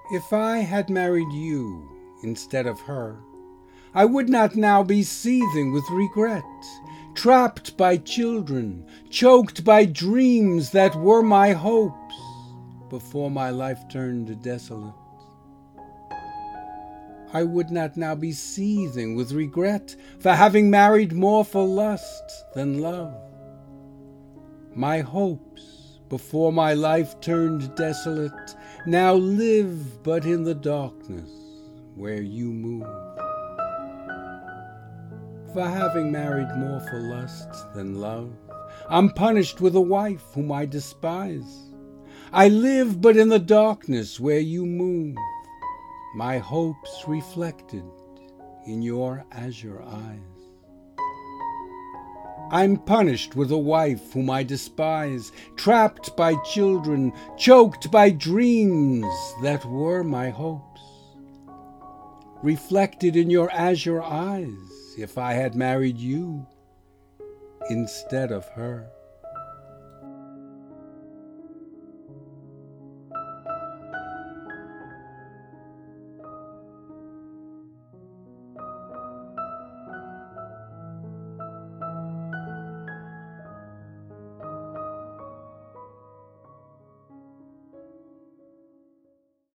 If I had married you instead of her, I would not now be seething with regret, trapped by children, choked by dreams that were my hopes before my life turned desolate. I would not now be seething with regret for having married more for lust than love. My hopes before my life turned desolate now live but in the darkness where you move. For having married more for lust than love, I'm punished with a wife whom I despise. I live but in the darkness where you move, my hopes reflected in your azure eyes. I'm punished with a wife whom I despise, trapped by children, choked by dreams that were my hopes. Reflected in your azure eyes, if I had married you instead of her.